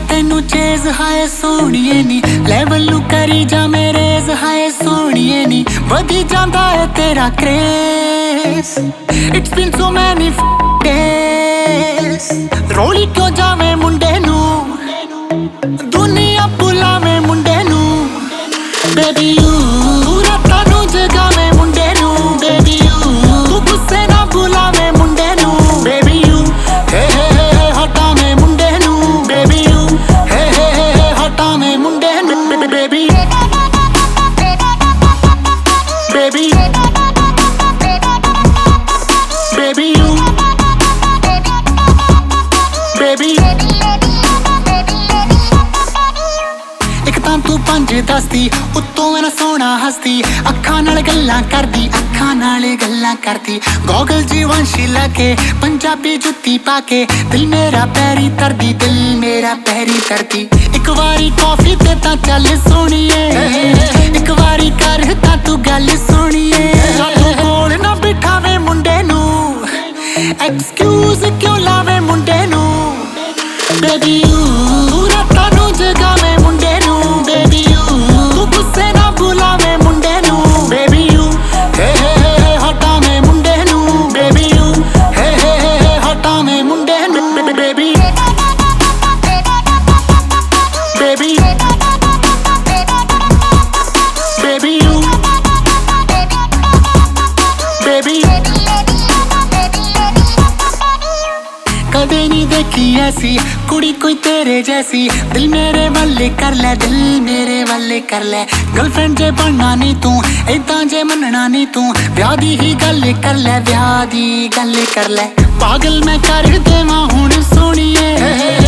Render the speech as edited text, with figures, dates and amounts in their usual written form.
तेनू चेज हाय सोहणीए नी लेवल नू करी जा मेरेज हाय सोहणीए नी वधी जांदा है तेरा craze it's been so many days रोली क्यों जावे मुंडे नू दुनिया बुलावे मुंडे नू बेबी यू रातां नू जगावे मुंडे नू बेबी यू तू गुस्से ना बुलावे मुंडे नू बेबी यू हे हटावे मुंडे नू बेबी यू हे हटावे मुंडे नू baby baby baby you baby एक तां तू 5-10 दी उत्तों मेरा सोना हसदी अखां नाल गल्लां करदी अखां नाल गल्लां करदी गॉगल जी वंशी लाके पंजाबी जुत्ती पाके दिल मेरा पैरी तरदी दिल मेरा पैरी तरदी एक वारी कॉफी ते तां चल सोहणीए एक वारी कर तां तू गल सोहणीए साडे कोल ना बिठावे मुंडे नू एक्सक्यूज क्यों लावे मुंडे नू बेबी यू रातां नू जगावे मुंडे नू बेबी यू तू गुस्से ना बुलावे मुंडे नू बेबी यू हे हटावे मुंडे नू बेबी यू हे हटावे मुंडे नू baby baby baby you baby कदे नहीं देखी ऐसी कुड़ी कोई तेरे जैसी दिल मेरे वाले कर ले दिल मेरे वाले कर ले गर्लफ्रेंड जे बनना नहीं तू इदां जे मनना नहीं तू ब्याह दी ही गल कर ले ब्याह दी गल कर ले पागल मैं कर देवां हुण सोहणीए